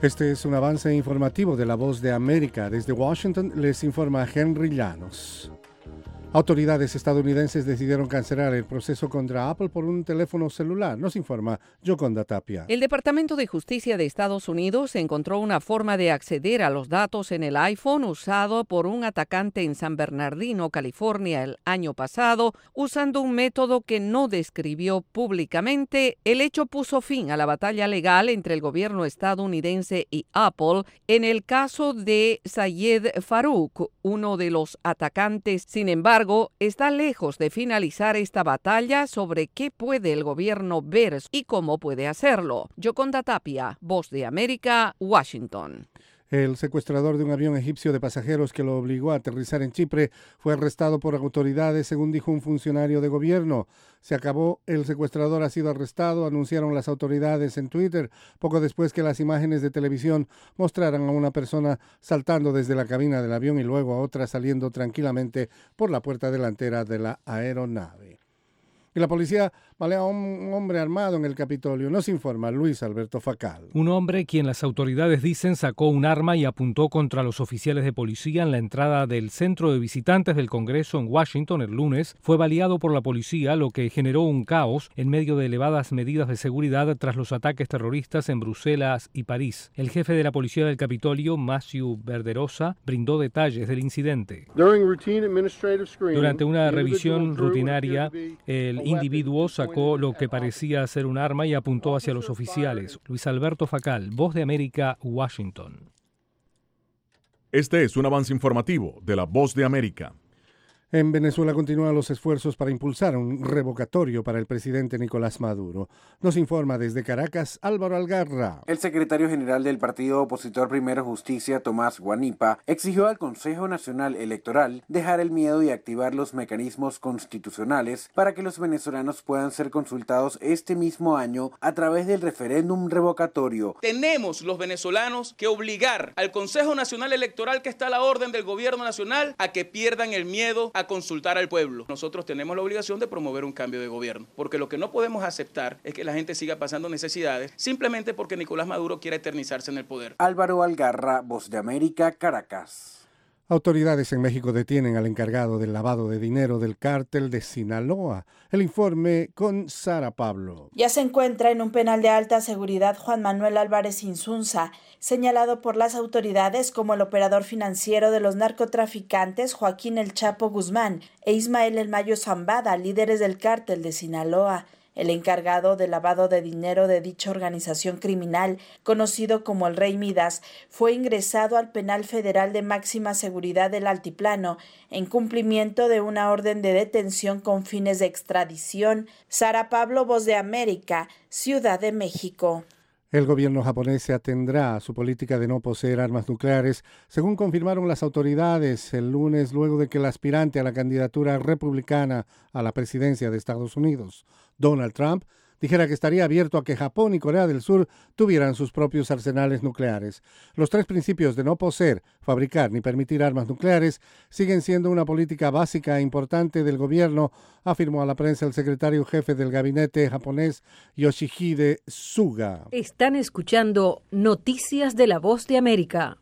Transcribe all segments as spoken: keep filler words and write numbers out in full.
Este es un avance informativo de La Voz de América. Desde Washington les informa Henry Llanos. Autoridades estadounidenses decidieron cancelar el proceso contra Apple por un teléfono celular. Nos informa Yoconda Tapia. El Departamento de Justicia de Estados Unidos encontró una forma de acceder a los datos en el iPhone usado por un atacante en San Bernardino, California, el año pasado, usando un método que no describió públicamente. El hecho puso fin a la batalla legal entre el gobierno estadounidense y Apple en el caso de Sayed Farook, uno de los atacantes. Sin embargo, está lejos de finalizar esta batalla sobre qué puede el gobierno ver y cómo puede hacerlo. Yoconda Tapia, Voz de América, Washington. El secuestrador de un avión egipcio de pasajeros que lo obligó a aterrizar en Chipre fue arrestado por autoridades, según dijo un funcionario de gobierno. Se acabó, el secuestrador ha sido arrestado, anunciaron las autoridades en Twitter, poco después que las imágenes de televisión mostraran a una persona saltando desde la cabina del avión y luego a otra saliendo tranquilamente por la puerta delantera de la aeronave. Y la policía balea a un hombre armado en el Capitolio. Nos informa Luis Alberto Facal. Un hombre quien las autoridades dicen sacó un arma y apuntó contra los oficiales de policía en la entrada del centro de visitantes del Congreso en Washington el lunes fue baleado por la policía, lo que generó un caos en medio de elevadas medidas de seguridad tras los ataques terroristas en Bruselas y París. El jefe de la policía del Capitolio, Matthew Verderosa, brindó detalles del incidente. Durante una revisión rutinaria, el individuo sacó lo que parecía ser un arma y apuntó hacia los oficiales. Luis Alberto Facal, Voz de América, Washington. Este es un avance informativo de La Voz de América. En Venezuela continúan los esfuerzos para impulsar un revocatorio para el presidente Nicolás Maduro. Nos informa desde Caracas Álvaro Algarra. El secretario general del partido opositor Primero Justicia, Tomás Guanipa, exigió al Consejo Nacional Electoral dejar el miedo y activar los mecanismos constitucionales para que los venezolanos puedan ser consultados este mismo año a través del referéndum revocatorio. Tenemos los venezolanos que obligar al Consejo Nacional Electoral, que está a la orden del gobierno nacional, a que pierdan el miedo a consultar al pueblo. Nosotros tenemos la obligación de promover un cambio de gobierno, porque lo que no podemos aceptar es que la gente siga pasando necesidades simplemente porque Nicolás Maduro quiere eternizarse en el poder. Álvaro Algarra, Voz de América, Caracas. Autoridades en México detienen al encargado del lavado de dinero del cártel de Sinaloa. El informe con Sara Pablo. Ya se encuentra en un penal de alta seguridad Juan Manuel Álvarez Insunza, señalado por las autoridades como el operador financiero de los narcotraficantes Joaquín El Chapo Guzmán e Ismael El Mayo Zambada, líderes del cártel de Sinaloa. El encargado de lavado de dinero de dicha organización criminal, conocido como el Rey Midas, fue ingresado al penal federal de máxima seguridad del Altiplano en cumplimiento de una orden de detención con fines de extradición. Sara Pablo, Voz de América, Ciudad de México. El gobierno japonés se atendrá a su política de no poseer armas nucleares, según confirmaron las autoridades el lunes, luego de que el aspirante a la candidatura republicana a la presidencia de Estados Unidos, Donald Trump, dijera que estaría abierto a que Japón y Corea del Sur tuvieran sus propios arsenales nucleares. Los tres principios de no poseer, fabricar ni permitir armas nucleares siguen siendo una política básica e importante del gobierno, afirmó a la prensa el secretario jefe del gabinete japonés Yoshihide Suga. Están escuchando Noticias de la Voz de América.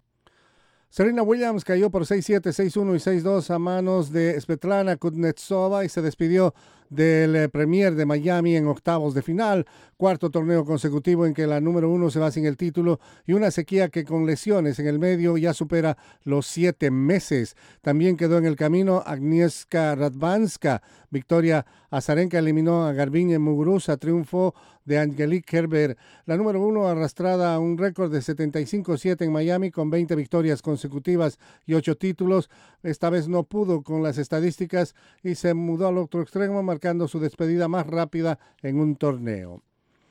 Serena Williams cayó por seis siete, seis uno y seis dos a manos de Svetlana Kuznetsova y se despidió del Premier de Miami en octavos de final, cuarto torneo consecutivo en que la número uno se va sin el título y una sequía que con lesiones en el medio ya supera los siete meses. También quedó en el camino Agnieszka Radwanska. Victoria Azarenka eliminó a Garbiñe Muguruza, triunfo de Angelique Kerber. La número uno arrastrada a un récord de setenta y cinco siete en Miami con veinte victorias consecutivas y ocho títulos. Esta vez no pudo con las estadísticas y se mudó al otro extremo, marcando su despedida más rápida en un torneo.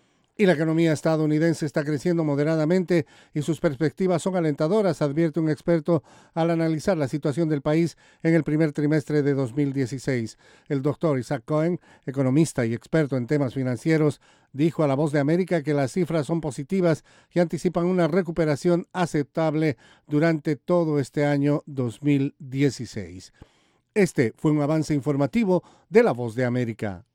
Y la economía estadounidense está creciendo moderadamente y sus perspectivas son alentadoras, advierte un experto al analizar la situación del país en el primer trimestre de dos mil dieciséis. El doctor Isaac Cohen, economista y experto en temas financieros, dijo a La Voz de América que las cifras son positivas y anticipan una recuperación aceptable durante todo este año dos mil dieciséis. Este fue un avance informativo de La Voz de América.